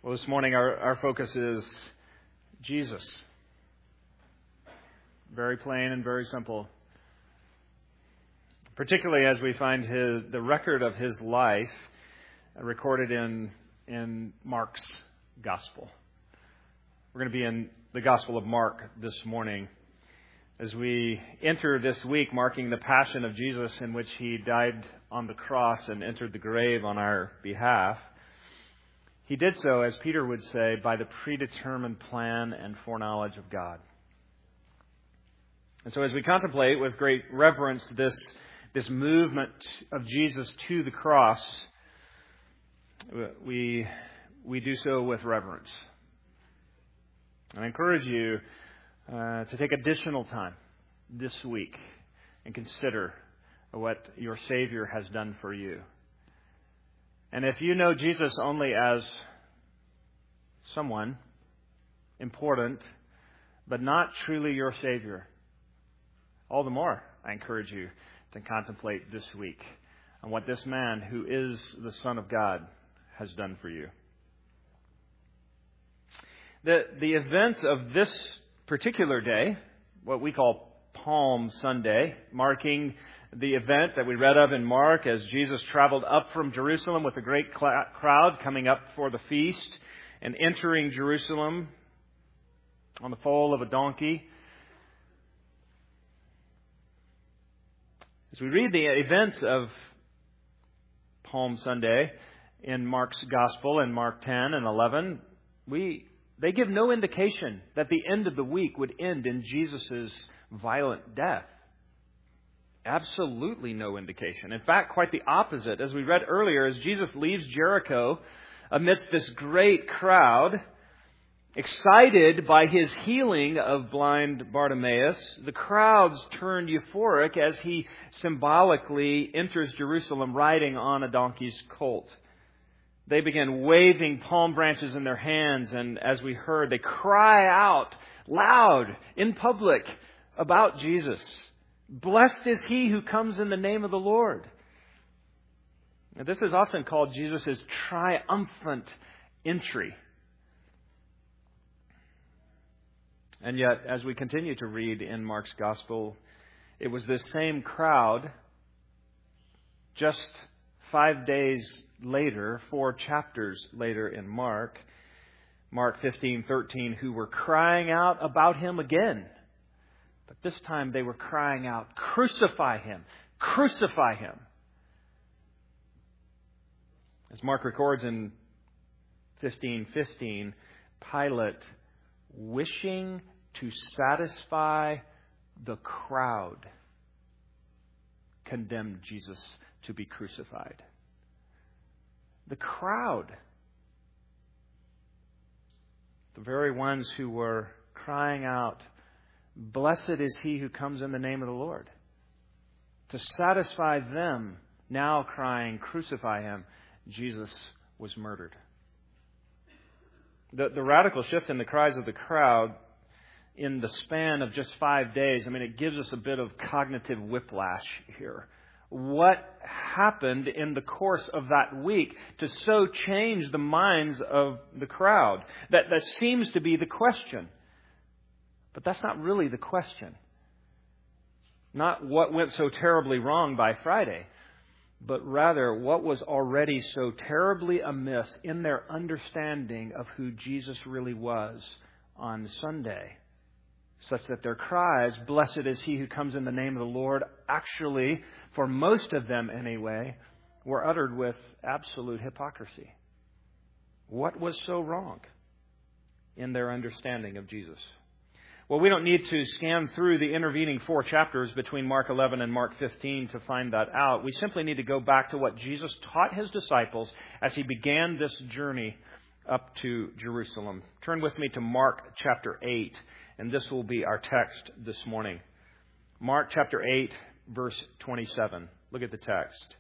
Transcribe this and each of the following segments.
Well, this morning our focus is Jesus. Very plain and very simple. Particularly as we find the record of his life recorded in Mark's Gospel. We're going to be in the Gospel of Mark this morning as we enter this week marking the Passion of Jesus, in which he died on the cross and entered the grave on our behalf. He did so, as Peter would say, by the predetermined plan and foreknowledge of God. And so as we contemplate with great reverence this movement of Jesus to the cross, we do so with reverence. And I encourage you to take additional time this week and consider what your Savior has done for you. And if you know Jesus only as someone important, but not truly your Savior, all the more I encourage you to contemplate this week on what this man, who is the Son of God, has done for you. The events of this particular day, what we call Palm Sunday, marking the event that we read of in Mark as Jesus traveled up from Jerusalem with a great crowd coming up for the feast and entering Jerusalem on the foal of a donkey. As we read the events of Palm Sunday in Mark's Gospel in Mark 10 and 11, they give no indication that the end of the week would end in Jesus' violent death. Absolutely no indication. In fact, quite the opposite. As we read earlier, as Jesus leaves Jericho amidst this great crowd, excited by his healing of blind Bartimaeus, the crowds turned euphoric as he symbolically enters Jerusalem riding on a donkey's colt. They began waving palm branches in their hands, and as we heard, they cry out loud in public about Jesus. Blessed is he who comes in the name of the Lord. Now, this is often called Jesus' triumphant entry. And yet, as we continue to read in Mark's Gospel, it was this same crowd just 5 days later, 4 chapters later in Mark 15:13, who were crying out about him again. But this time they were crying out, "Crucify him! Crucify him!" As Mark records in 15:15, Pilate, wishing to satisfy the crowd, condemned Jesus to be crucified. The crowd, the very ones who were crying out, "Blessed is he who comes in the name of the Lord." To satisfy them, now crying, "Crucify him," Jesus was murdered. The radical shift in the cries of the crowd in the span of just 5 days, it gives us a bit of cognitive whiplash here. What happened in the course of that week to so change the minds of the crowd? That seems to be the question. But that's not really the question. Not what went so terribly wrong by Friday, but rather what was already so terribly amiss in their understanding of who Jesus really was on Sunday, such that their cries, "Blessed is he who comes in the name of the Lord," actually, for most of them anyway, were uttered with absolute hypocrisy. What was so wrong in their understanding of Jesus? Well, we don't need to scan through the intervening 4 chapters between Mark 11 and Mark 15 to find that out. We simply need to go back to what Jesus taught his disciples as he began this journey up to Jerusalem. Turn with me to Mark chapter 8, and this will be our text this morning. Mark chapter 8, verse 27. Look at the text.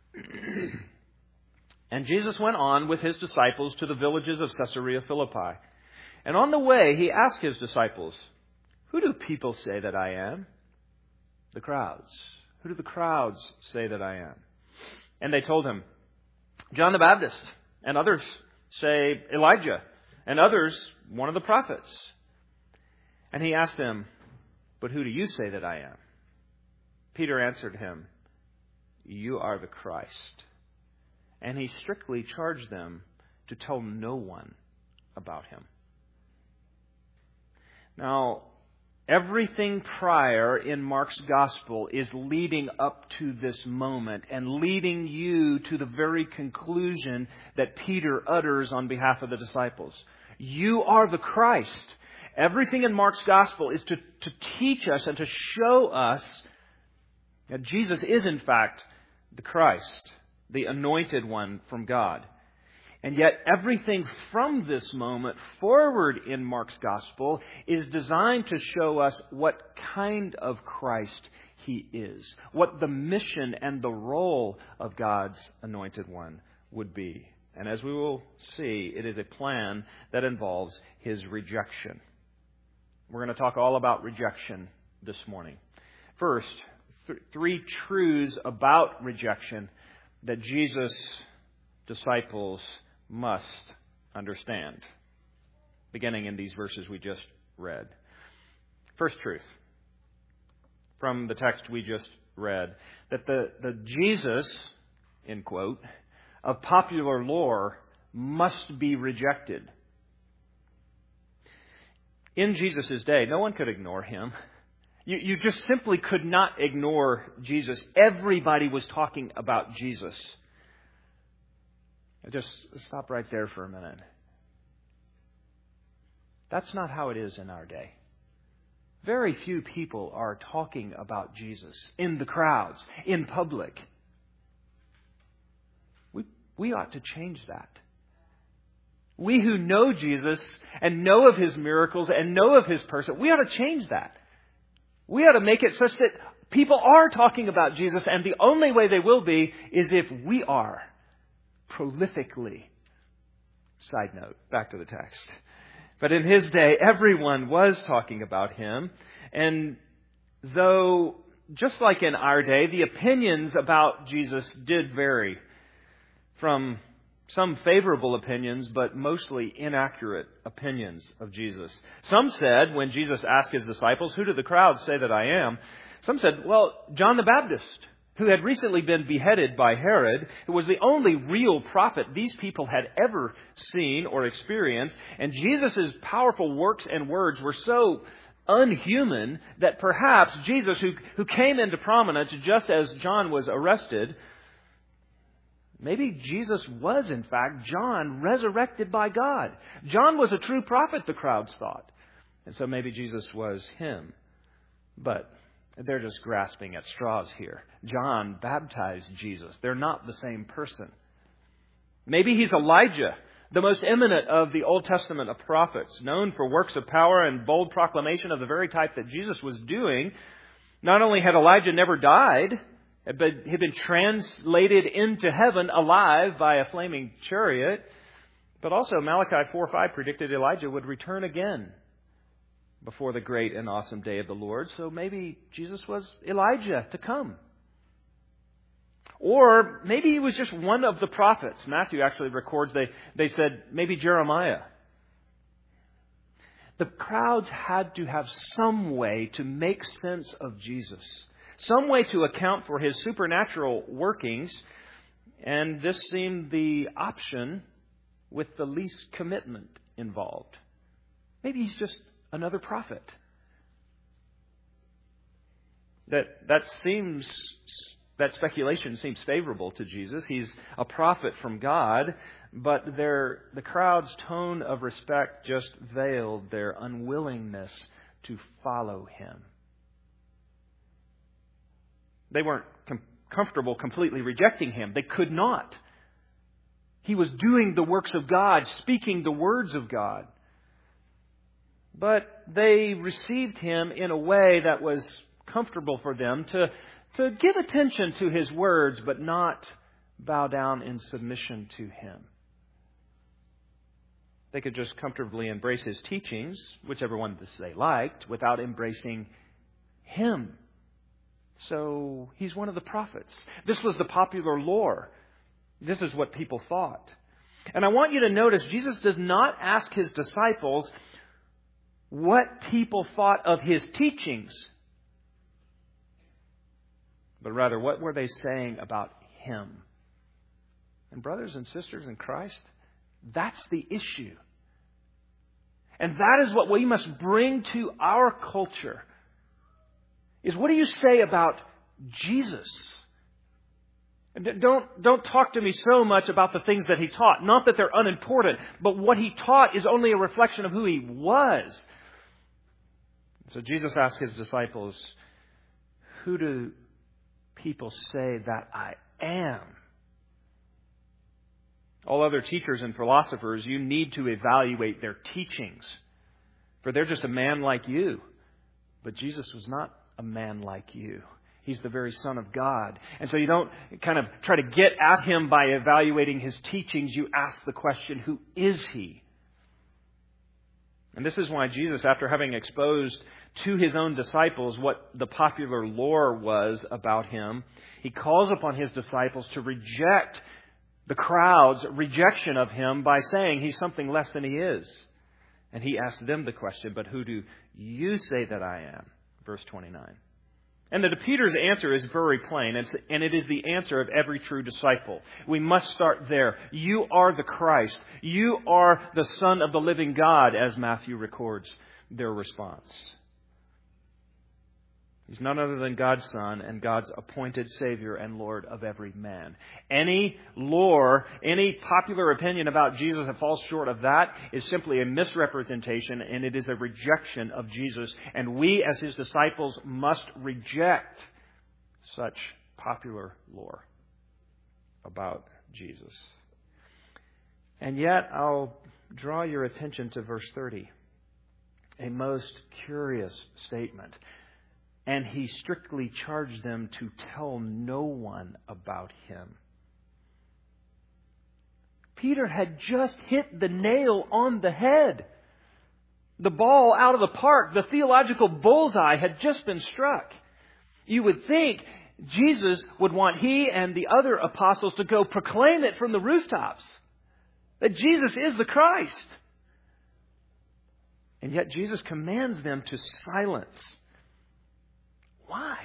"And Jesus went on with his disciples to the villages of Caesarea Philippi. And on the way, he asked his disciples, 'Who do people say that I am?' The crowds. 'Who do the crowds say that I am?' And they told him, 'John the Baptist, and others say Elijah, and others, one of the prophets. And he asked them, "But who do you say that I am?" Peter answered him, "You are the Christ." And he strictly charged them to tell no one about him. Now, everything prior in Mark's gospel is leading up to this moment and leading you to the very conclusion that Peter utters on behalf of the disciples. You are the Christ. Everything in Mark's gospel is to teach us and to show us that Jesus is in fact the Christ, the anointed one from God. And yet everything from this moment forward in Mark's gospel is designed to show us what kind of Christ he is, what the mission and the role of God's anointed one would be. And as we will see, it is a plan that involves his rejection. We're going to talk all about rejection this morning. First, three truths about rejection that Jesus' disciples must understand, beginning in these verses we just read. First truth from the text we just read, that the Jesus, in quote, of popular lore must be rejected. In Jesus' day, no one could ignore him. You just simply could not ignore Jesus. Everybody was talking about Jesus. Just stop right there for a minute. That's not how it is in our day. Very few people are talking about Jesus in the crowds, in public. We ought to change that. We who know Jesus and know of his miracles and know of his person, we ought to change that. We ought to make it such that people are talking about Jesus, and the only way they will be is if we are prolifically. Side note, back to the text. But in his day, everyone was talking about him. And though, just like in our day, the opinions about Jesus did vary from some favorable opinions, but mostly inaccurate opinions of Jesus. Some said, when Jesus asked his disciples, "Who do the crowds say that I am?" Some said, well, John the Baptist, who had recently been beheaded by Herod, who was the only real prophet these people had ever seen or experienced. And Jesus' powerful works and words were so unhuman that perhaps Jesus, who came into prominence just as John was arrested, maybe Jesus was, in fact, John resurrected by God. John was a true prophet, the crowds thought. And so maybe Jesus was him. But they're just grasping at straws here. John baptized Jesus. They're not the same person. Maybe he's Elijah, the most eminent of the Old Testament of prophets, known for works of power and bold proclamation of the very type that Jesus was doing. Not only had Elijah never died, but had been translated into heaven alive by a flaming chariot. But also Malachi 4:5 predicted Elijah would return again before the great and awesome day of the Lord. So maybe Jesus was Elijah to come. Or maybe he was just one of the prophets. Matthew actually records they said maybe Jeremiah. The crowds had to have some way to make sense of Jesus. Some way to account for his supernatural workings, and this seemed the option with the least commitment involved. Maybe he's just another prophet. That speculation seems favorable to Jesus. He's a prophet from God, but the crowd's tone of respect just veiled their unwillingness to follow him. They weren't comfortable completely rejecting him. They could not. He was doing the works of God, speaking the words of God. But they received him in a way that was comfortable for them to give attention to his words, but not bow down in submission to him. They could just comfortably embrace his teachings, whichever one they liked, without embracing him. So he's one of the prophets. This was the popular lore. This is what people thought. And I want you to notice Jesus does not ask His disciples what people thought of His teachings, but rather, what were they saying about Him? And brothers and sisters in Christ, that's the issue. And that is what we must bring to our culture, is what do you say about Jesus? Don't talk to me so much about the things that He taught. Not that they're unimportant, but what He taught is only a reflection of who He was. So Jesus asked His disciples, who do people say that I am? All other teachers and philosophers, you need to evaluate their teachings, for they're just a man like you. But Jesus was not a man like you. He's the very Son of God. And so you don't kind of try to get at Him by evaluating His teachings. You ask the question, who is He? And this is why Jesus, after having exposed to His own disciples what the popular lore was about Him, He calls upon His disciples to reject the crowd's rejection of Him by saying He's something less than He is. And He asked them the question, but who do you say that I am? Verse 29. And that Peter's answer is very plain, and it is the answer of every true disciple. We must start there. You are the Christ. You are the Son of the living God, as Matthew records their response. He's none other than God's Son and God's appointed Savior and Lord of every man. Any lore, any popular opinion about Jesus that falls short of that is simply a misrepresentation, and it is a rejection of Jesus. And we, as His disciples, must reject such popular lore about Jesus. And yet, I'll draw your attention to verse 30, a most curious statement. And He strictly charged them to tell no one about Him. Peter had just hit the nail on the head. The ball out of the park, the theological bullseye had just been struck. You would think Jesus would want He and the other apostles to go proclaim it from the rooftops, that Jesus is the Christ. And yet Jesus commands them to silence. Why?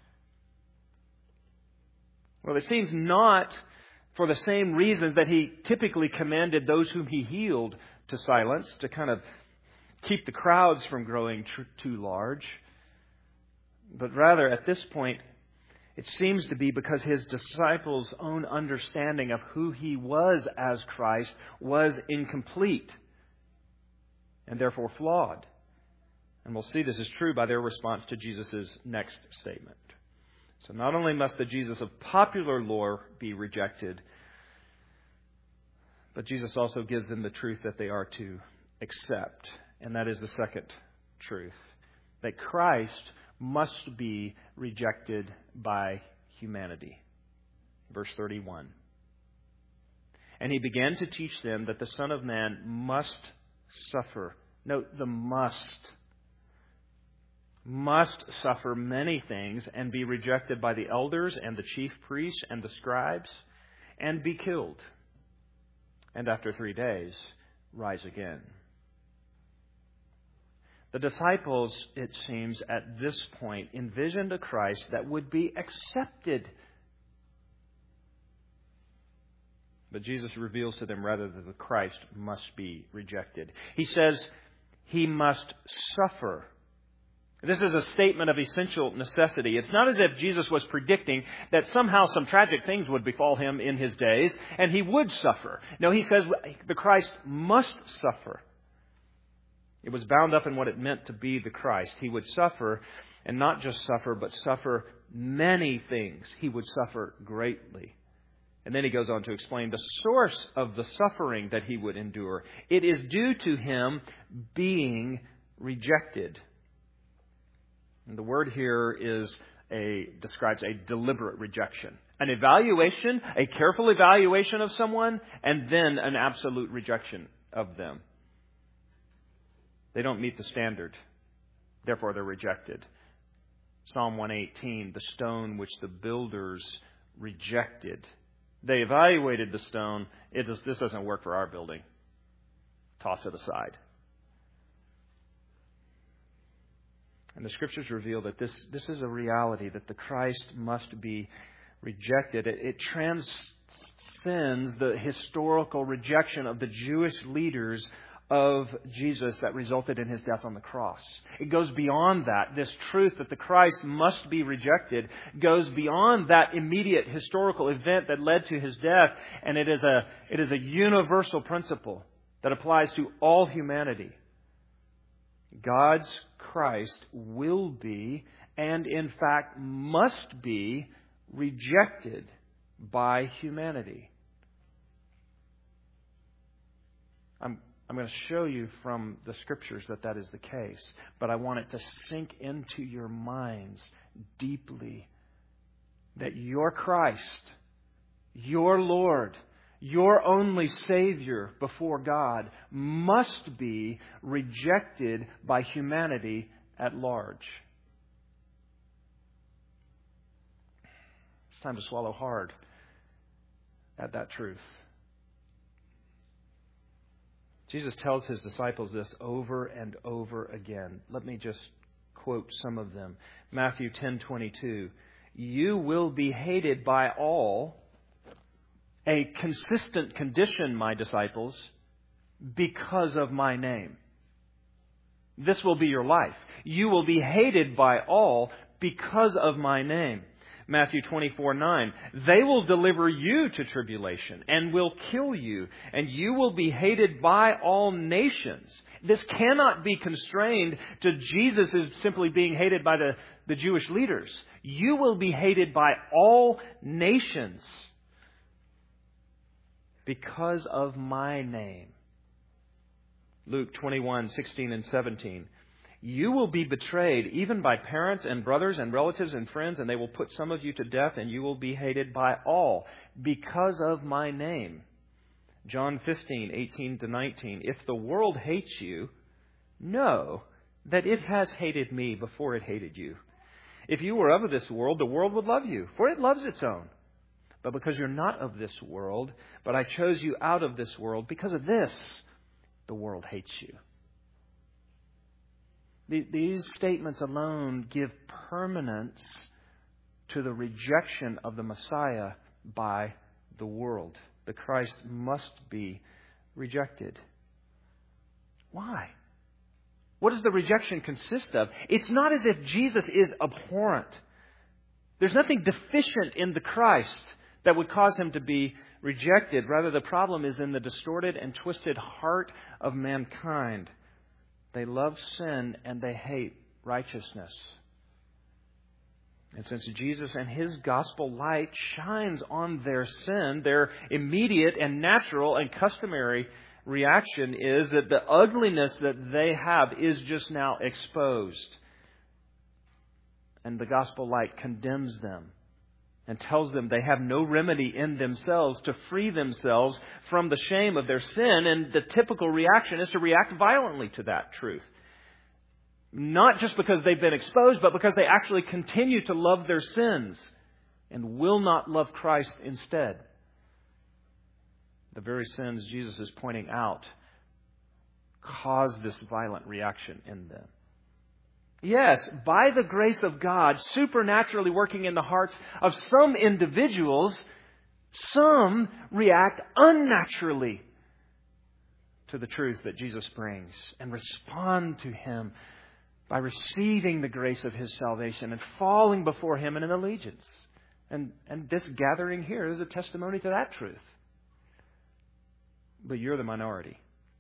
Well, it seems not for the same reasons that He typically commanded those whom He healed to silence, to kind of keep the crowds from growing too large. But rather, at this point, it seems to be because His disciples' own understanding of who He was as Christ was incomplete and therefore flawed. And we'll see this is true by their response to Jesus' next statement. So not only must the Jesus of popular lore be rejected, but Jesus also gives them the truth that they are to accept. And that is the second truth, that Christ must be rejected by humanity. Verse 31. And He began to teach them that the Son of Man must suffer. Note the must suffer many things and be rejected by the elders and the chief priests and the scribes and be killed. And after 3 days, rise again. The disciples, it seems, at this point envisioned a Christ that would be accepted. But Jesus reveals to them rather that the Christ must be rejected. He says He must suffer. This is a statement of essential necessity. It's not as if Jesus was predicting that somehow some tragic things would befall Him in His days and He would suffer. No, He says the Christ must suffer. It was bound up in what it meant to be the Christ. He would suffer, and not just suffer, but suffer many things. He would suffer greatly. And then He goes on to explain the source of the suffering that He would endure. It is due to Him being rejected. And the word here describes a deliberate rejection. An evaluation, a careful evaluation of someone, and then an absolute rejection of them. They don't meet the standard. Therefore, they're rejected. Psalm 118, the stone which the builders rejected They evaluated the stone. This doesn't work for our building. Toss it aside. And the Scriptures reveal that this is a reality, that the Christ must be rejected. It transcends the historical rejection of the Jewish leaders of Jesus that resulted in His death on the cross. It goes beyond that. This truth that the Christ must be rejected goes beyond that immediate historical event that led to His death, and it is a universal principle that applies to all humanity. God's Christ will be, and in fact must be, rejected by humanity. I'm going to show you from the Scriptures that is the case, but I want it to sink into your minds deeply that your Christ, your Lord, your only Savior before God must be rejected by humanity at large. It's time to swallow hard at that truth. Jesus tells His disciples this over and over again. Let me just quote some of them. Matthew 10:22. You will be hated by all, a consistent condition, my disciples, because of my name. This will be your life. You will be hated by all because of my name. Matthew 24:9. They will deliver you to tribulation and will kill you, and you will be hated by all nations. This cannot be constrained to Jesus as simply being hated by the Jewish leaders. You will be hated by all nations because of my name. Luke 21:16 and 17. You will be betrayed even by parents and brothers and relatives and friends, and they will put some of you to death, and you will be hated by all because of my name. John 15:18 to 19. If the world hates you, know that it has hated me before it hated you. If you were of this world, the world would love you, for it loves its own. But because you're not of this world, but I chose you out of this world, because of this, the world hates you. These statements alone give permanence to the rejection of the Messiah by the world. The Christ must be rejected. Why? What does the rejection consist of? It's not as if Jesus is abhorrent. There's nothing deficient in the Christ that would cause Him to be rejected. Rather, the problem is in the distorted and twisted heart of mankind. They love sin and they hate righteousness. And since Jesus and His gospel light shines on their sin, their immediate and natural and customary reaction is that the ugliness that they have is just now exposed. And the gospel light condemns them and tells them they have no remedy in themselves to free themselves from the shame of their sin. And the typical reaction is to react violently to that truth. Not just because they've been exposed, but because they actually continue to love their sins and will not love Christ instead. The very sins Jesus is pointing out cause this violent reaction in them. Yes, by the grace of God, supernaturally working in the hearts of some individuals, some react unnaturally to the truth that Jesus brings and respond to Him by receiving the grace of His salvation and falling before Him in an allegiance. And this gathering here is a testimony to that truth. But you're the minority.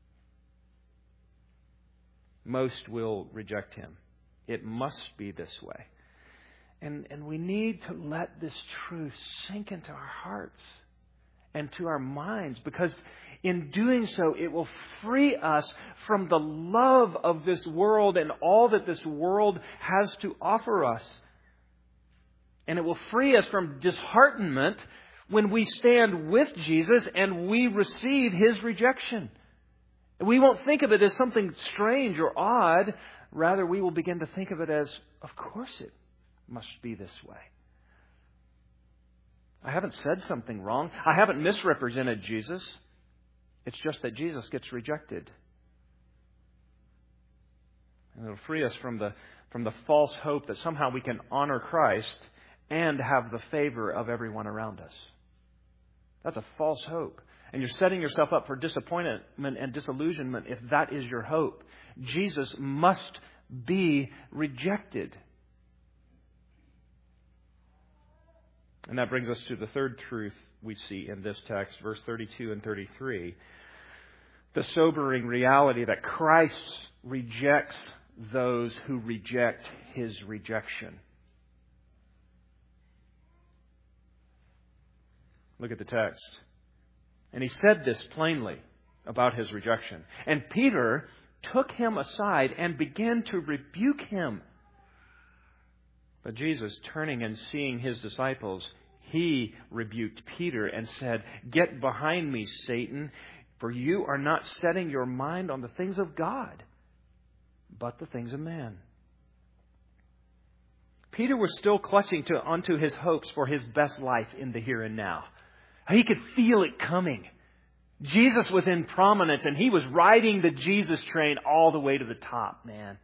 Most will reject Him. It must be this way. And we need to let this truth sink into our hearts and to our minds, because in doing so, it will free us from the love of this world and all that this world has to offer us. And it will free us from disheartenment when we stand with Jesus and we receive His rejection. We won't think of it as something strange or odd. Rather, we will begin to think of it as, of course it must be this way. I haven't said something wrong. I haven't misrepresented Jesus. It's just that Jesus gets rejected. And it'll free us from the false hope that somehow we can honor Christ and have the favor of everyone around us. That's a false hope. And you're setting yourself up for disappointment and disillusionment if that is your hope. Jesus must be rejected. And that brings us to the third truth we see in this text, verse 32 and 33. The sobering reality that Christ rejects those who reject His rejection. Look at the text. And He said this plainly about His rejection. And Peter took Him aside and began to rebuke Him. But Jesus, turning and seeing His disciples, He rebuked Peter and said, "Get behind me, Satan, for you are not setting your mind on the things of God, but the things of man." Peter was still clutching onto his hopes for his best life in the here and now. He could feel it coming. Jesus was in prominence, and he was riding the Jesus train all the way to the top, man.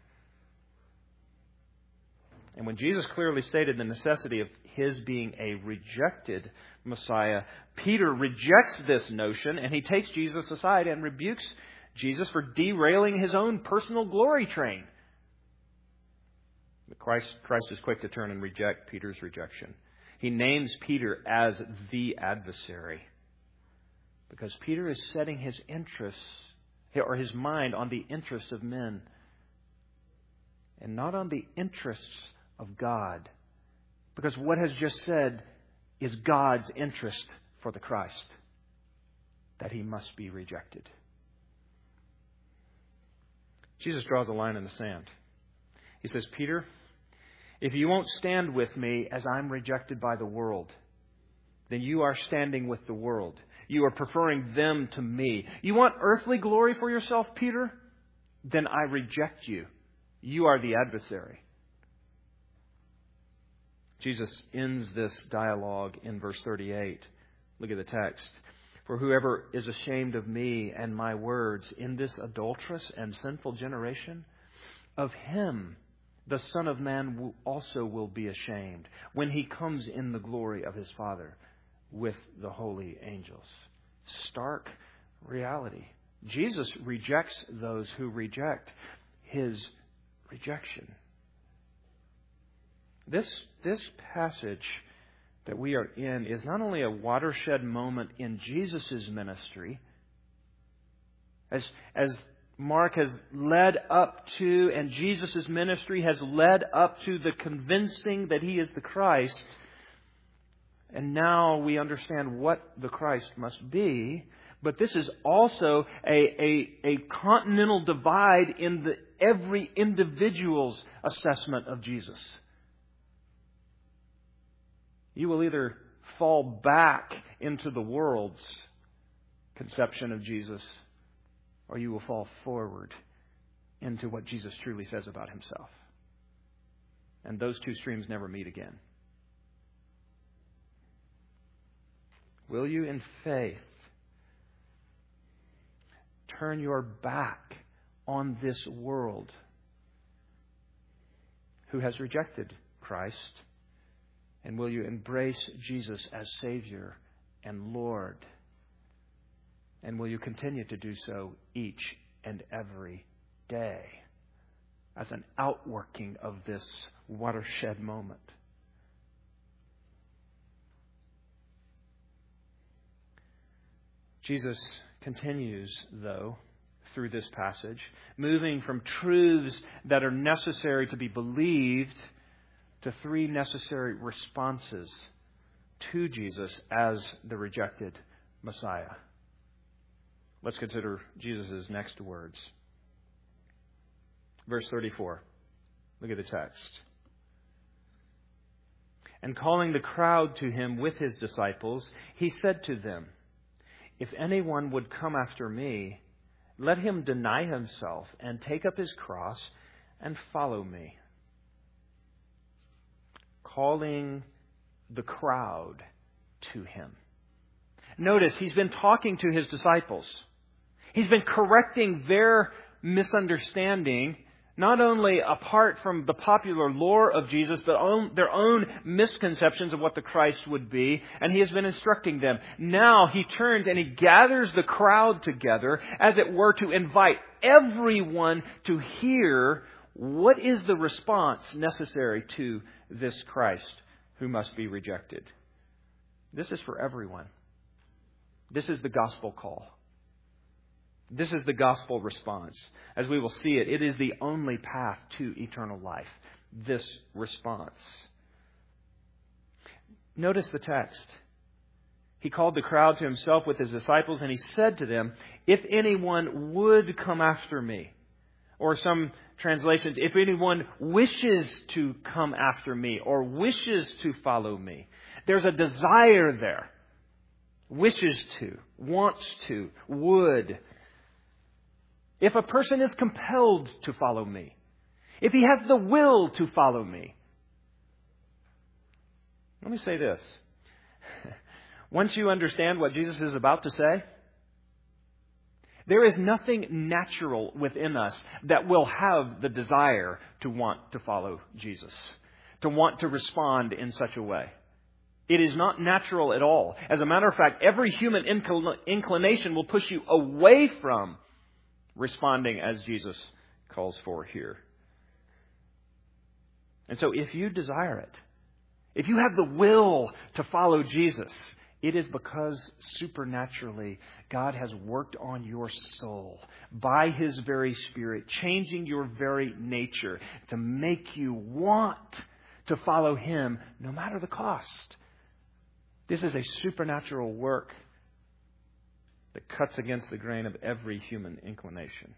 And when Jesus clearly stated the necessity of His being a rejected Messiah, Peter rejects this notion, and he takes Jesus aside and rebukes Jesus for derailing his own personal glory train. But Christ is quick to turn and reject Peter's rejection. He names Peter as the adversary, because Peter is setting his interests, or his mind, on the interests of men and not on the interests of God. Because what has just said is God's interest for the Christ, that He must be rejected. Jesus draws a line in the sand. He says, "Peter, if you won't stand with me as I'm rejected by the world, then you are standing with the world. You are preferring them to me. You want earthly glory for yourself, Peter? Then I reject you. You are the adversary." Jesus ends this dialogue in verse 38. Look at the text. "For whoever is ashamed of me and my words in this adulterous and sinful generation, of him the Son of Man also will be ashamed when He comes in the glory of His Father with the holy angels." Stark reality. Jesus rejects those who reject His rejection. This passage that we are in is not only a watershed moment in Jesus' ministry, as Mark has led up to, and Jesus' ministry has led up to the convincing that He is the Christ. And now we understand what the Christ must be. But this is also a continental divide in every individual's assessment of Jesus. You will either fall back into the world's conception of Jesus, or you will fall forward into what Jesus truly says about Himself. And those two streams never meet again. Will you, in faith, turn your back on this world who has rejected Christ? And will you embrace Jesus as Savior and Lord? And will you continue to do so each and every day as an outworking of this watershed moment? Jesus continues, though, through this passage, moving from truths that are necessary to be believed to three necessary responses to Jesus as the rejected Messiah. Let's consider Jesus' next words. Verse 34. Look at the text. "And calling the crowd to Him with His disciples, He said to them, 'If anyone would come after me, let him deny himself and take up his cross and follow me.'" Calling the crowd to him. Notice, he's been talking to his disciples. He's been correcting their misunderstanding, not only apart from the popular lore of Jesus, but their own misconceptions of what the Christ would be, and he has been instructing them. Now he turns and he gathers the crowd together, as it were, to invite everyone to hear what is the response necessary to this Christ who must be rejected. This is for everyone. This is the gospel call. This is the gospel response. As we will see it, it is the only path to eternal life. This response. Notice the text. He called the crowd to himself with his disciples, and he said to them, "If anyone would come after me," or some translations, "if anyone wishes to come after me," or "wishes to follow me." There's a desire there. Wishes to, wants to, would. If a person is compelled to follow me, if he has the will to follow me. Let me say this. Once you understand what Jesus is about to say, there is nothing natural within us that will have the desire to want to follow Jesus, to want to respond in such a way. It is not natural at all. As a matter of fact, every human inclination will push you away from responding as Jesus calls for here. And so if you desire it, if you have the will to follow Jesus, it is because supernaturally God has worked on your soul by His very Spirit, changing your very nature to make you want to follow Him no matter the cost. This is a supernatural work that cuts against the grain of every human inclination.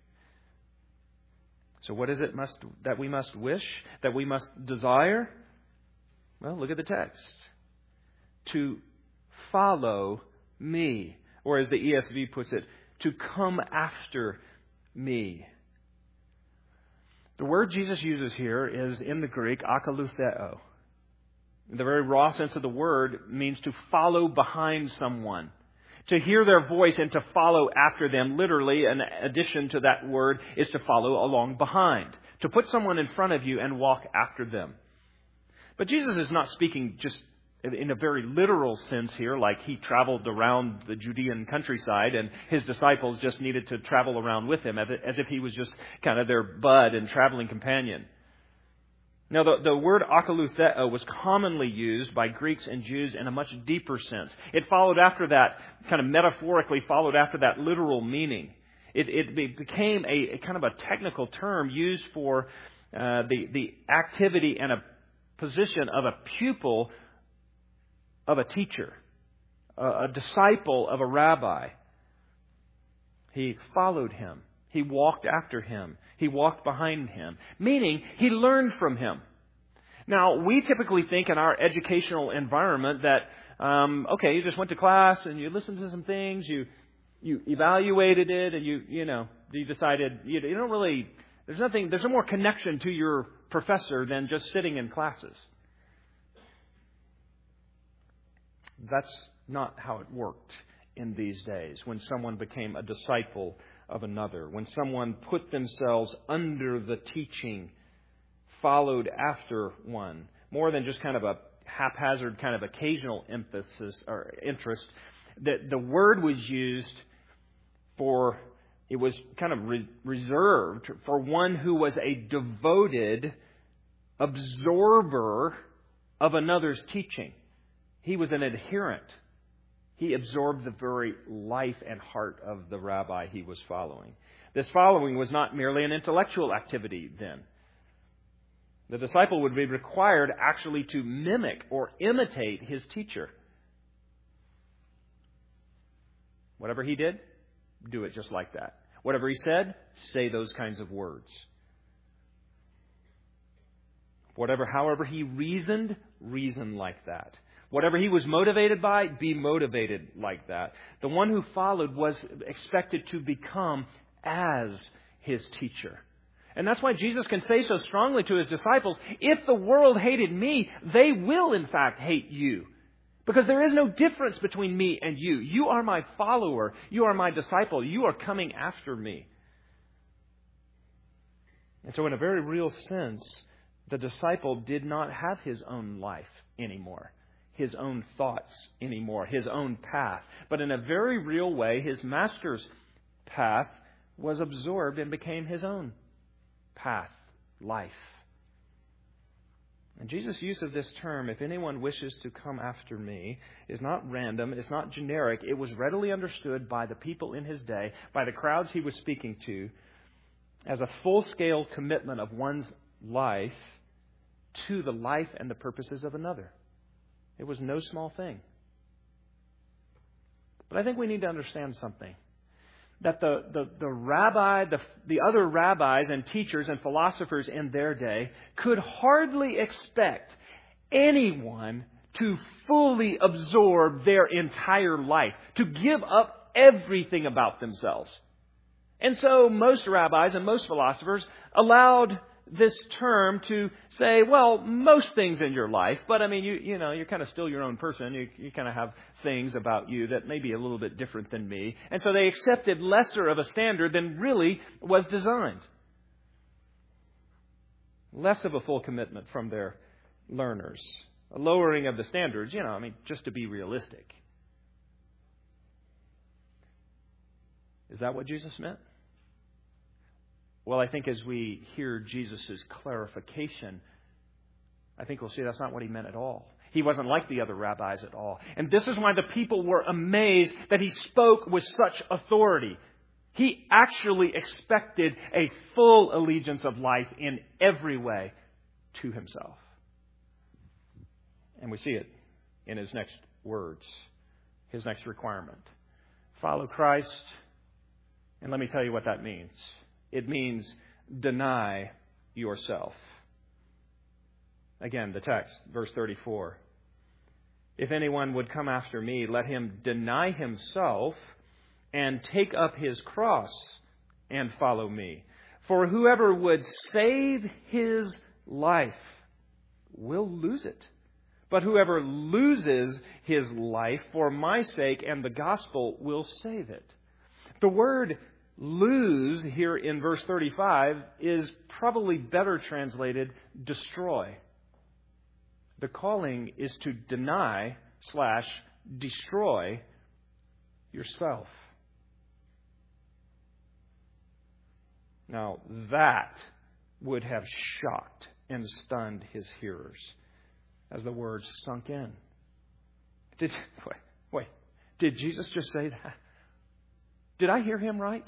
So what is it that we must wish, that we must desire? Well, look at the text. To follow me, or as the ESV puts it, to come after me. The word Jesus uses here is in the Greek, akalutheo. The very raw sense of the word means to follow behind someone. To hear their voice and to follow after them, literally, an addition to that word, is to follow along behind. To put someone in front of you and walk after them. But Jesus is not speaking just in a very literal sense here, like He traveled around the Judean countryside and His disciples just needed to travel around with Him, as if He was just kind of their bud and traveling companion. Now, the word akalutheo was commonly used by Greeks and Jews in a much deeper sense. It followed after that, kind of metaphorically followed after that literal meaning. It became a kind of a technical term used for the activity and a position of a pupil of a teacher, a disciple of a rabbi. He followed Him. He walked after Him. He walked behind Him. Meaning, he learned from Him. Now, we typically think in our educational environment that, you just went to class and you listened to some things, you evaluated it, and you decided, you don't really, there's no more connection to your professor than just sitting in classes. That's not how it worked in these days when someone became a disciple of another, when someone put themselves under the teaching, followed after one, more than just kind of a haphazard kind of occasional emphasis or interest. The word was used for, it was kind of reserved for one who was a devoted absorber of another's teaching. He was an adherent. He absorbed the very life and heart of the rabbi he was following. This following was not merely an intellectual activity then. The disciple would be required actually to mimic or imitate his teacher. Whatever he did, do it just like that. Whatever he said, say those kinds of words. However he reasoned, reason like that. Whatever he was motivated by, be motivated like that. The one who followed was expected to become as his teacher. And that's why Jesus can say so strongly to His disciples, if the world hated me, they will in fact hate you. Because there is no difference between me and you. You are my follower. You are my disciple. You are coming after me. And so in a very real sense, the disciple did not have his own life anymore, his own thoughts anymore, his own path. But in a very real way, his master's path was absorbed and became his own path, life. And Jesus' use of this term, if anyone wishes to come after me, is not random, it's not generic. It was readily understood by the people in his day, by the crowds he was speaking to, as a full-scale commitment of one's life to the life and the purposes of another. It was no small thing. But I think we need to understand something. That the other rabbis and teachers and philosophers in their day could hardly expect anyone to fully absorb their entire life, to give up everything about themselves. And so most rabbis and most philosophers allowed this term to say, well, most things in your life, but I mean, you're kind of still your own person. You kind of have things about you that may be a little bit different than me. And so they accepted lesser of a standard than really was designed. Less of a full commitment from their learners. A lowering of the standards, just to be realistic. Is that what Jesus meant? Well, I think as we hear Jesus' clarification, I think we'll see that's not what he meant at all. He wasn't like the other rabbis at all. And this is why the people were amazed that he spoke with such authority. He actually expected a full allegiance of life in every way to himself. And we see it in his next words, his next requirement. Follow Christ. And let me tell you what that means. It means deny yourself. Again, the text, verse 34. If anyone would come after me, let him deny himself and take up his cross and follow me. For whoever would save his life will lose it. But whoever loses his life for my sake and the gospel will save it. The word lose here in verse 35 is probably better translated destroy. The calling is to deny/destroy yourself. Now that would have shocked and stunned his hearers as the words sunk in. Did Jesus just say that? Did I hear him right?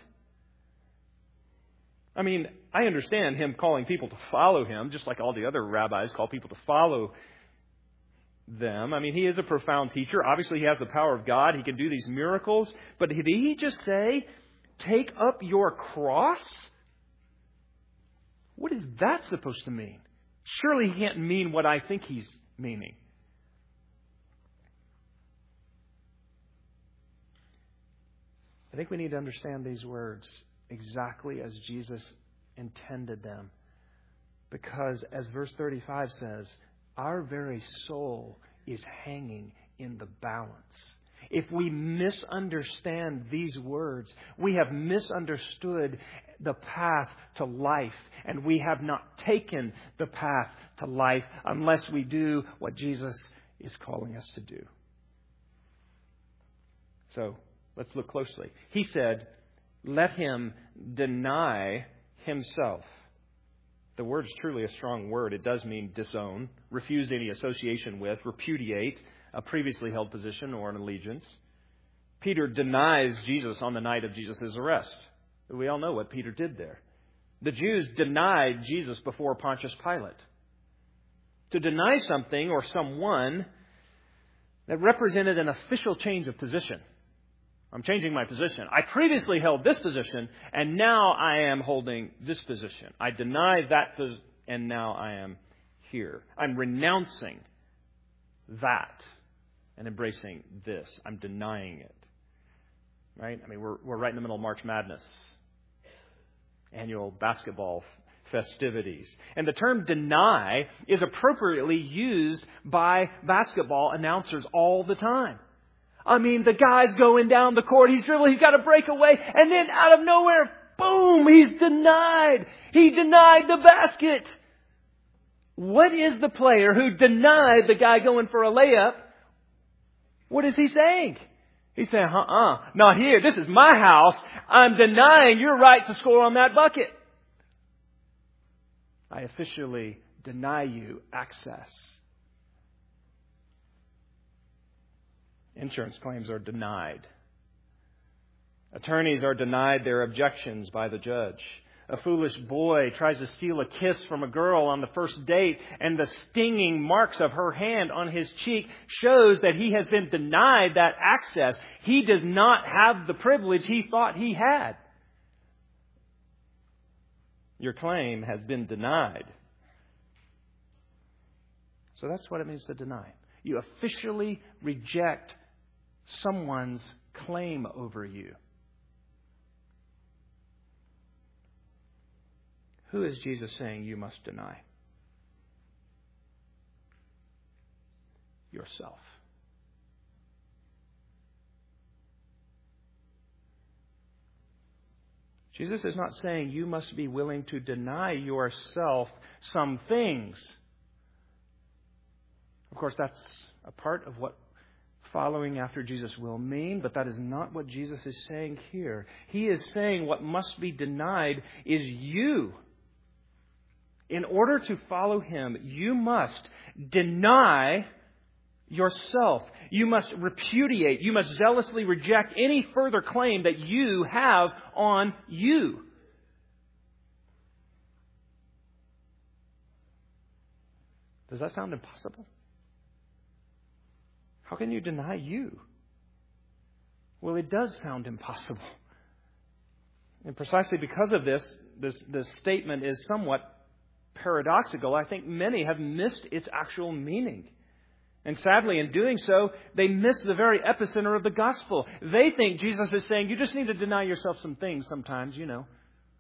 I mean, I understand him calling people to follow him, just like all the other rabbis call people to follow them. I mean, he is a profound teacher. Obviously, he has the power of God. He can do these miracles. But did he just say, take up your cross? What is that supposed to mean? Surely he can't mean what I think he's meaning. I think we need to understand these words exactly as Jesus intended them. Because as verse 35 says, our very soul is hanging in the balance. If we misunderstand these words, we have misunderstood the path to life, and we have not taken the path to life unless we do what Jesus is calling us to do. So, let's look closely. He said, let him deny himself. The word is truly a strong word. It does mean disown, refuse any association with, repudiate a previously held position or an allegiance. Peter denies Jesus on the night of Jesus' arrest. We all know what Peter did there. The Jews denied Jesus before Pontius Pilate. To deny something or someone that represented an official change of position. I'm changing my position. I previously held this position, and now I am holding this position. I deny that and now I am here. I'm renouncing that and embracing this. I'm denying it. Right? I mean, we're right in the middle of March Madness. Annual basketball festivities. And the term deny is appropriately used by basketball announcers all the time. I mean, the guy's going down the court, he's dribbling, he's got to break away, and then out of nowhere, boom, he's denied. He denied the basket. What is the player who denied the guy going for a layup? What is he saying? He's saying, not here. This is my house. I'm denying your right to score on that bucket. I officially deny you access. Insurance claims are denied. Attorneys are denied their objections by the judge. A foolish boy tries to steal a kiss from a girl on the first date, and the stinging marks of her hand on his cheek shows that he has been denied that access. He does not have the privilege he thought he had. Your claim has been denied. So that's what it means to deny. You officially reject someone's claim over you. Who is Jesus saying you must deny? Yourself. Jesus is not saying you must be willing to deny yourself some things. Of course, that's a part of what following after Jesus will mean, but that is not what Jesus is saying here. He is saying what must be denied is you. In order to follow Him, you must deny yourself. You must repudiate. You must zealously reject any further claim that you have on you. Does that sound impossible? How can you deny you? Well, it does sound impossible. And precisely because of this statement is somewhat paradoxical. I think many have missed its actual meaning. And sadly, in doing so, they miss the very epicenter of the gospel. They think Jesus is saying, you just need to deny yourself some things sometimes, you know.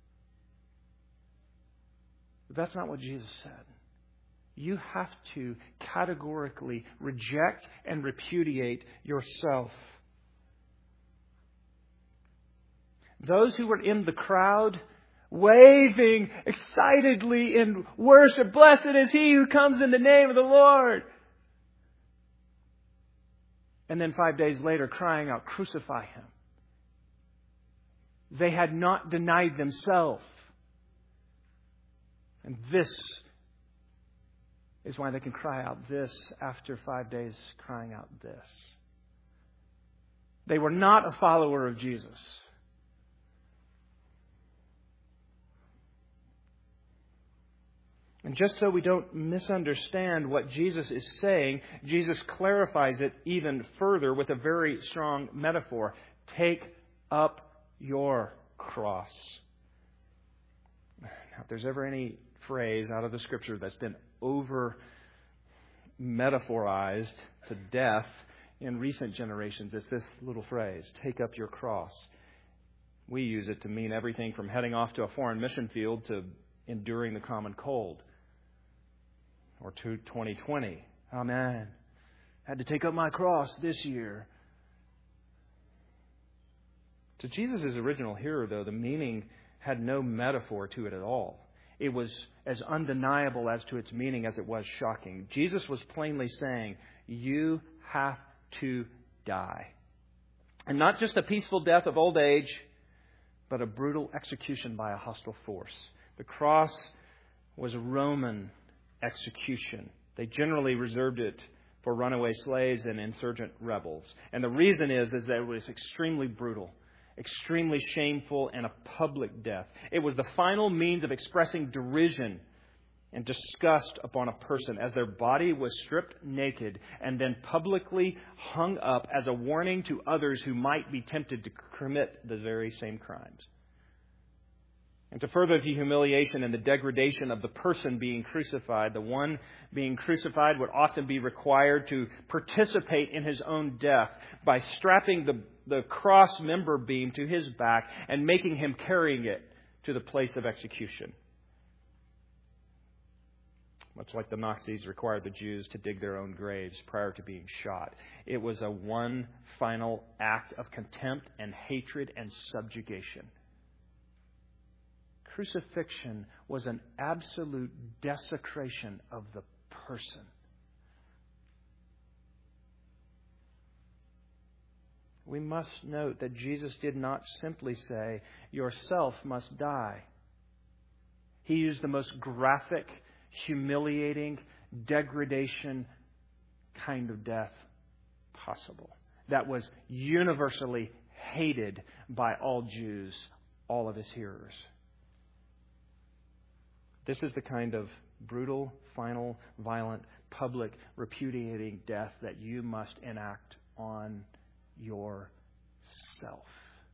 But that's not what Jesus said. You have to categorically reject and repudiate yourself. Those who were in the crowd, waving excitedly in worship, blessed is He who comes in the name of the Lord. And then 5 days later crying out, crucify Him. They had not denied themselves. And this is why they can cry out this after 5 days crying out this. They were not a follower of Jesus. And just so we don't misunderstand what Jesus is saying, Jesus clarifies it even further with a very strong metaphor. Take up your cross. Now, if there's ever any phrase out of the Scripture that's been over metaphorized to death in recent generations, it's this little phrase, take up your cross. We use it to mean everything from heading off to a foreign mission field to enduring the common cold. Or to 2020. Oh man, had to take up my cross this year. To Jesus' original hearer, though, the meaning had no metaphor to it at all. It was as undeniable as to its meaning as it was shocking. Jesus was plainly saying, you have to die. And not just a peaceful death of old age, but a brutal execution by a hostile force. The cross was a Roman execution. They generally reserved it for runaway slaves and insurgent rebels. And the reason is that it was extremely brutal, extremely shameful, and a public death. It was the final means of expressing derision and disgust upon a person as their body was stripped naked and then publicly hung up as a warning to others who might be tempted to commit the very same crimes. And to further the humiliation and the degradation of the person being crucified, the one being crucified would often be required to participate in his own death by strapping the cross member beam to his back and making him carrying it to the place of execution. much like the Nazis required the Jews to dig their own graves prior to being shot. It was a one final act of contempt and hatred and subjugation. Crucifixion was an absolute desecration of the person. We must note that Jesus did not simply say, "Yourself must die." He used the most graphic, humiliating, degradation kind of death possible. That was universally hated by all Jews, all of his hearers. This is the kind of brutal, final, violent, public, repudiating death that you must enact on yourself.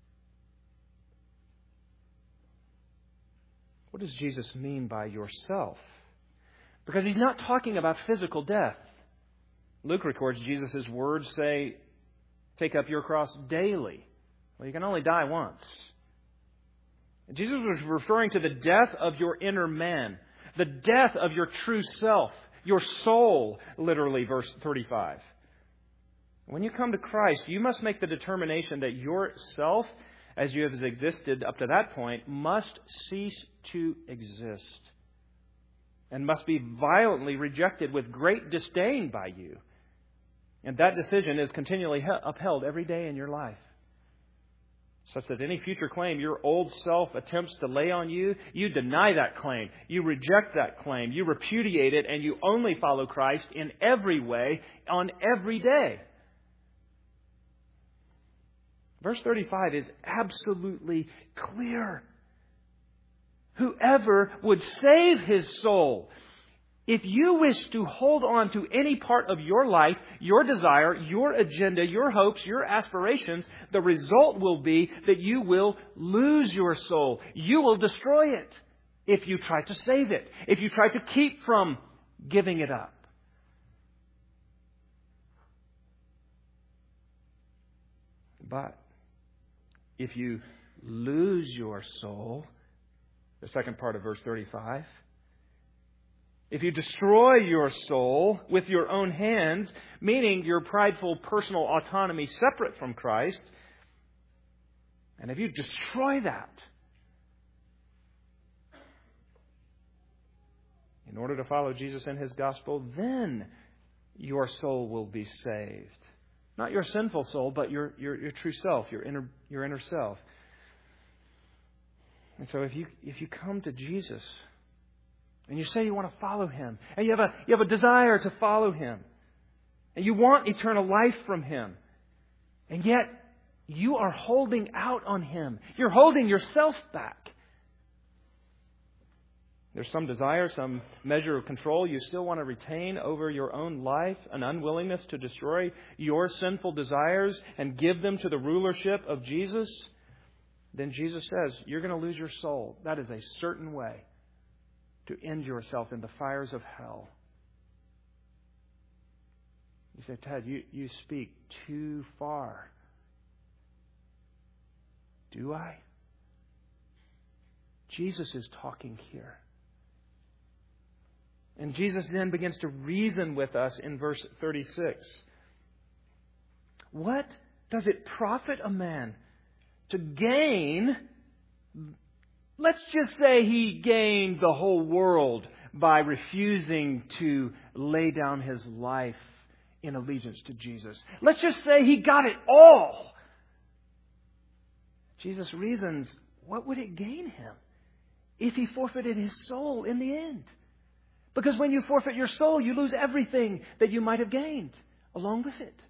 What does Jesus mean by yourself? Because he's not talking about physical death. Luke records Jesus' words say, "Take up your cross daily." Well, you can only die once. Jesus was referring to the death of your inner man, the death of your true self, your soul, literally, verse 35. When you come to Christ, you must make the determination that yourself, as you have existed up to that point, must cease to exist and must be violently rejected with great disdain by you. And that decision is continually upheld every day in your life, such that any future claim your old self attempts to lay on you, you deny that claim, you reject that claim, you repudiate it, and you only follow Christ in every way, on every day. Verse 35 is absolutely clear. Whoever would save his soul. If you wish to hold on to any part of your life, your desire, your agenda, your hopes, your aspirations, the result will be that you will lose your soul. You will destroy it if you try to save it, if you try to keep from giving it up. But if you lose your soul, the second part of verse 35, if you destroy your soul with your own hands, meaning your prideful personal autonomy separate from Christ, and if you destroy that in order to follow Jesus and His gospel, then your soul will be saved. Not your sinful soul, but your true self, your inner self. And so if you come to Jesus and you say you want to follow Him, and you have a desire to follow Him, and you want eternal life from Him, and yet you are holding out on Him, you're holding yourself back. There's some desire, some measure of control you still want to retain over your own life, an unwillingness to destroy your sinful desires and give them to the rulership of Jesus, then Jesus says, you're going to lose your soul. That is a certain way to end yourself in the fires of hell. You say, Ted, you speak too far. Do I? Jesus is talking here. And Jesus then begins to reason with us in verse 36. What does it profit a man to gain? Let's just say he gained the whole world by refusing to lay down his life in allegiance to Jesus. Let's just say he got it all. Jesus reasons, what would it gain him if he forfeited his soul in the end? Because when you forfeit your soul, you lose everything that you might have gained along with it.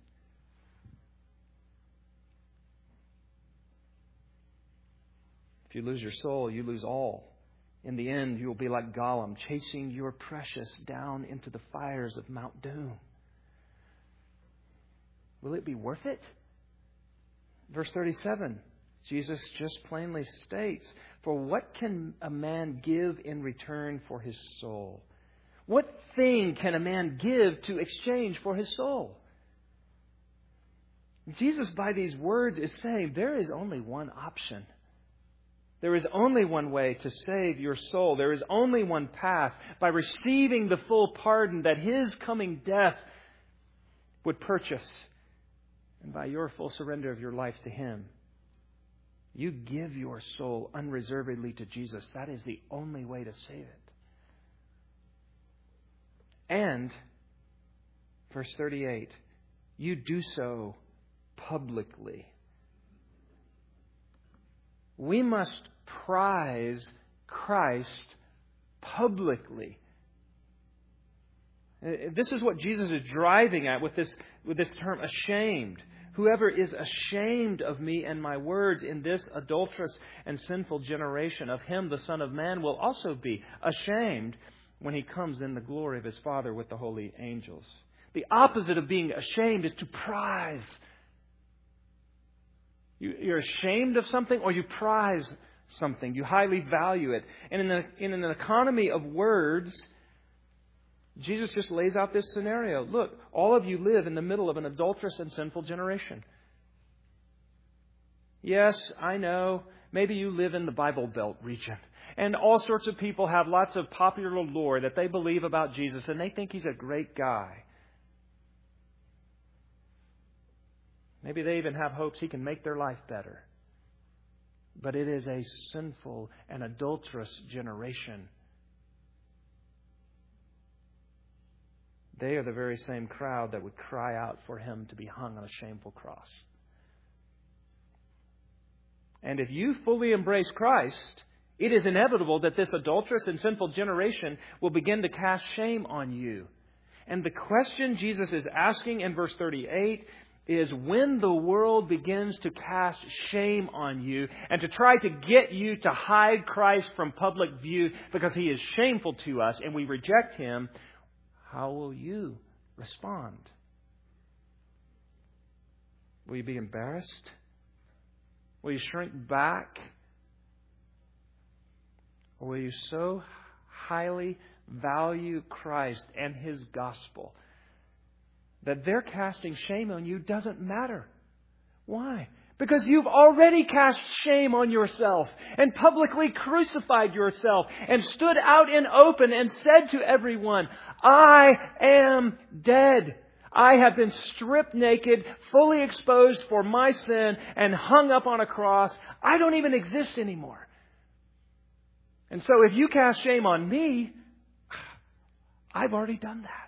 If you lose your soul, you lose all. In the end, you will be like Gollum, chasing your precious down into the fires of Mount Doom. Will it be worth it? Verse 37, Jesus just plainly states, for what can a man give in return for his soul? What thing can a man give to exchange for his soul? Jesus, by these words, is saying there is only one option. There is only one way to save your soul. There is only one path, by receiving the full pardon that His coming death would purchase, and by your full surrender of your life to Him. You give your soul unreservedly to Jesus. That is the only way to save it. And, verse 38, you do so publicly. We must prize Christ publicly. This is what Jesus is driving at with this term, ashamed. Whoever is ashamed of me and my words in this adulterous and sinful generation, of him the Son of Man will also be ashamed when He comes in the glory of His Father with the holy angels. The opposite of being ashamed is to prize. You're ashamed of something, or you prize something. You highly value it. And in an economy of words, Jesus just lays out this scenario. Look, all of you live in the middle of an adulterous and sinful generation. Yes, I know. Maybe you live in the Bible Belt region. And all sorts of people have lots of popular lore that they believe about Jesus, and they think He's a great guy. Maybe they even have hopes He can make their life better. But it is a sinful and adulterous generation. They are the very same crowd that would cry out for Him to be hung on a shameful cross. And if you fully embrace Christ, it is inevitable that this adulterous and sinful generation will begin to cast shame on you. And the question Jesus is asking in verse 38 is, when the world begins to cast shame on you and to try to get you to hide Christ from public view because He is shameful to us and we reject Him, how will you respond? Will you be embarrassed? Will you shrink back? Or will you so highly value Christ and His gospel that their casting shame on you doesn't matter? Why? Because you've already cast shame on yourself and publicly crucified yourself and stood out in open and said to everyone, I am dead. I have been stripped naked, fully exposed for my sin and hung up on a cross. I don't even exist anymore. And so if you cast shame on me, I've already done that.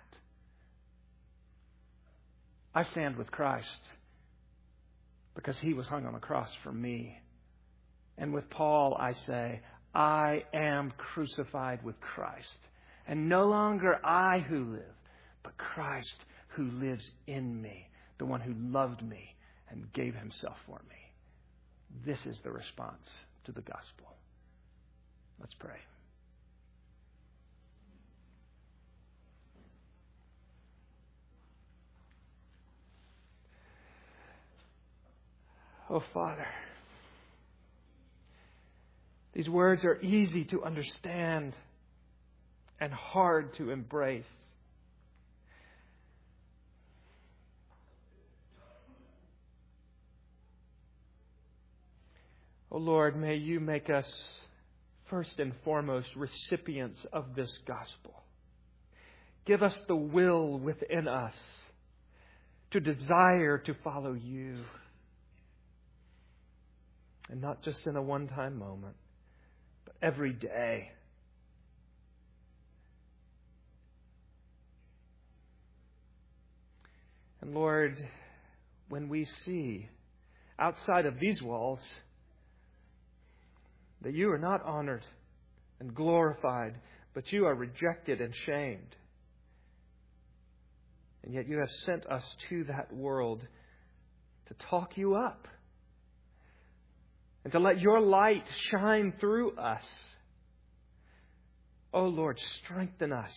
I stand with Christ because He was hung on a cross for me. And with Paul, I say, I am crucified with Christ. And no longer I who live, but Christ who lives in me, the one who loved me and gave Himself for me. This is the response to the gospel. Let's pray. Oh, Father, these words are easy to understand and hard to embrace. Oh, Lord, may You make us first and foremost recipients of this gospel. Give us the will within us to desire to follow You. And not just in a one-time moment, but every day. And Lord, when we see outside of these walls that You are not honored and glorified, but You are rejected and shamed, and yet You have sent us to that world to talk You up, and to let Your light shine through us. Oh Lord, strengthen us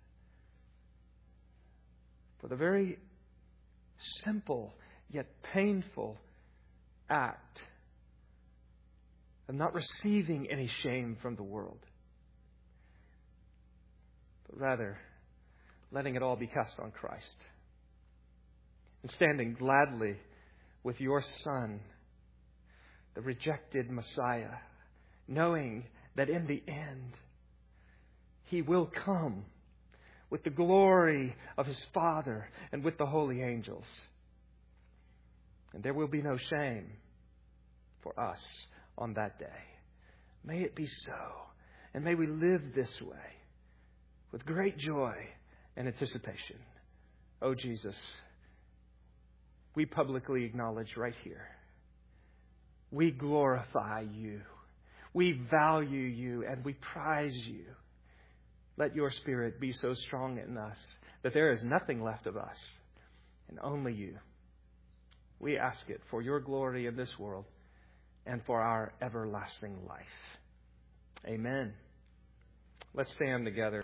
for the very simple yet painful act of not receiving any shame from the world, but rather letting it all be cast on Christ and standing gladly with Your Son, the rejected Messiah, knowing that in the end, He will come with the glory of His Father and with the holy angels. And there will be no shame for us on that day. May it be so. And may we live this way with great joy and anticipation. Oh, Jesus, we publicly acknowledge right here, we glorify You. We value You and we prize You. Let Your Spirit be so strong in us that there is nothing left of us and only You. We ask it for Your glory in this world and for our everlasting life. Amen. Let's stand together.